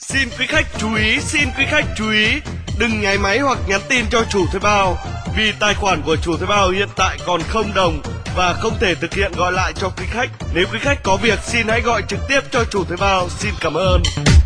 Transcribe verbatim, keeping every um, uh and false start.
Xin quý khách chú ý, xin quý khách chú ý, đừng nháy máy hoặc nhắn tin cho chủ thuê bao, vì tài khoản của chủ thuê bao hiện tại còn không đồng và không thể thực hiện gọi lại cho quý khách. Nếu quý khách có việc, xin hãy gọi trực tiếp cho chủ thuê bao. Xin cảm ơn.